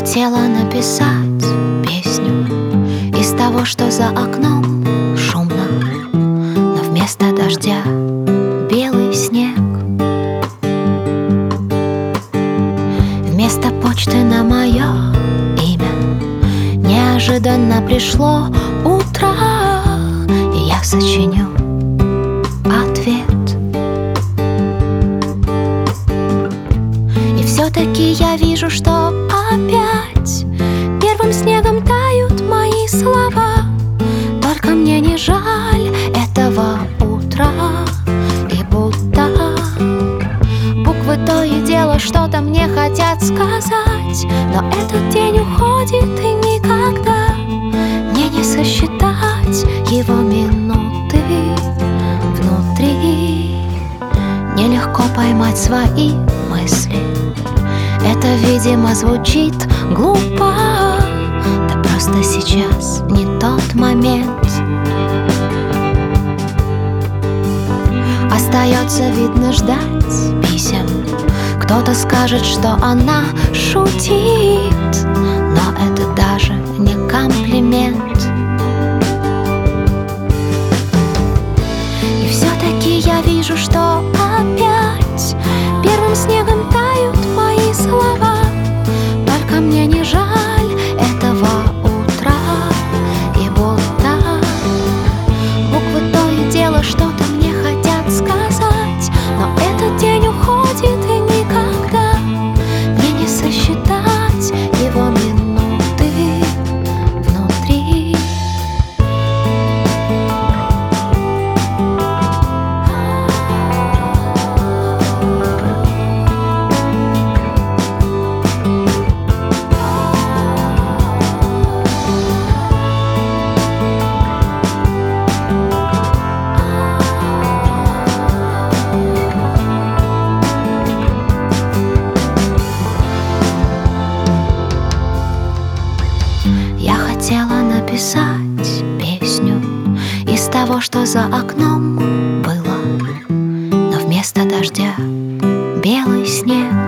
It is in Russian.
хотела написать песню из того, что за окном шумно, но вместо дождя белый снег. Вместо почты на мое имя неожиданно пришло утро, и я сочиню ответ. И все-таки я вижу, что опять первым снегом тают мои слова. Только мне не жаль этого утра, и будто буквы то и дело что-то мне хотят сказать. Но этот день уходит, и никогда мне не сосчитать его минуты внутри. Нелегко поймать свои мысли. Это, видимо, звучит глупо, да просто сейчас не тот момент. Остается, видно, ждать писем. Кто-то скажет, что она шутит, но это даже не комплимент. И все-таки я вижу, что опять первым снегом тают мои слова. Только мне не жаль этого утра, и будто буквы то и дело что-то мне хотят сказать. Но этот день уходит, и никогда мне не сосчитать его минуты внутри. Я хотела написать песню из того, что за окном было, но вместо дождя белый снег.